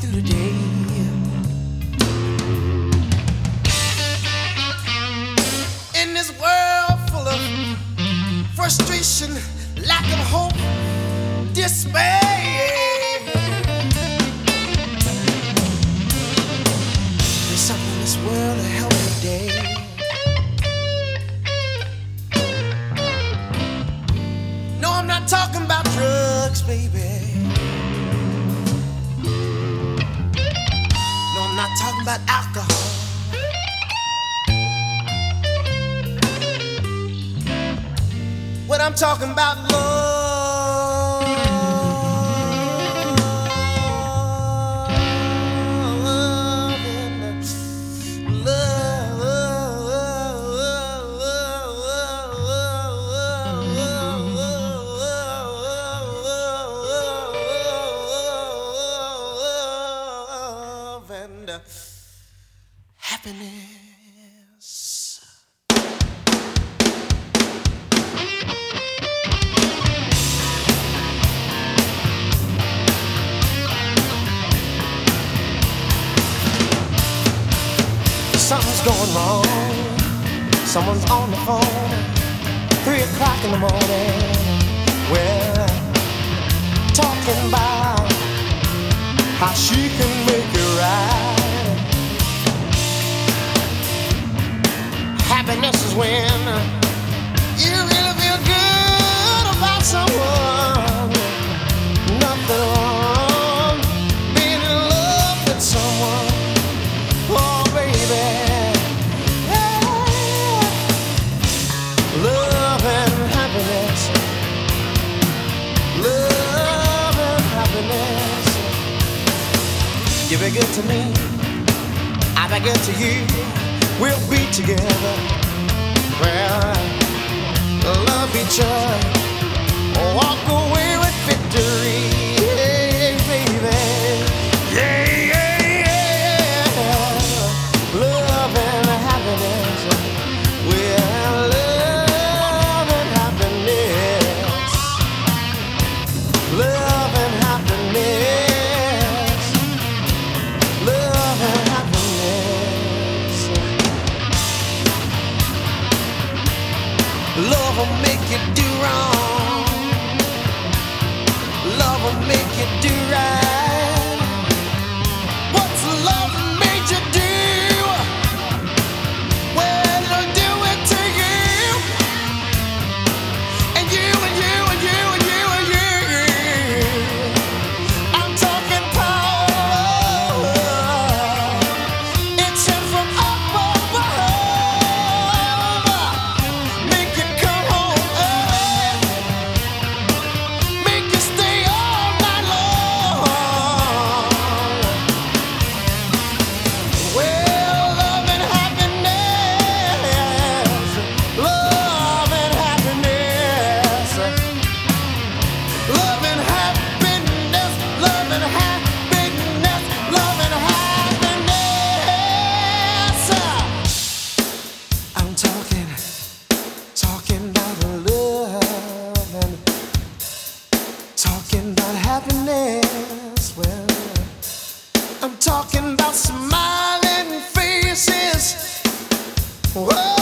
through the day. In this world full of frustration, lack of hope, despair, there's something in this world to help me today. No, I'm not talking about drugs, baby. No, I'm not talking about alcohol. What I'm talking about, love, and love and happiness. Something's going wrong. Someone's on the phone. 3 o'clock in the morning. We're talking about how she can make it right. Happiness is when you really feel good about someone. Nothing wrong being in love with someone. Oh, baby, yeah. Love and happiness, love and happiness. You be good to me, I be good to you. We'll be together, well, love each other, walk away with victory, yeah, baby, yeah. Love and happiness, well, love and happiness, love and happiness, love and happiness. Love will make you do wrong, love will make you do right. What's love made you do? Happiness, well, I'm talking about smiling faces. Whoa.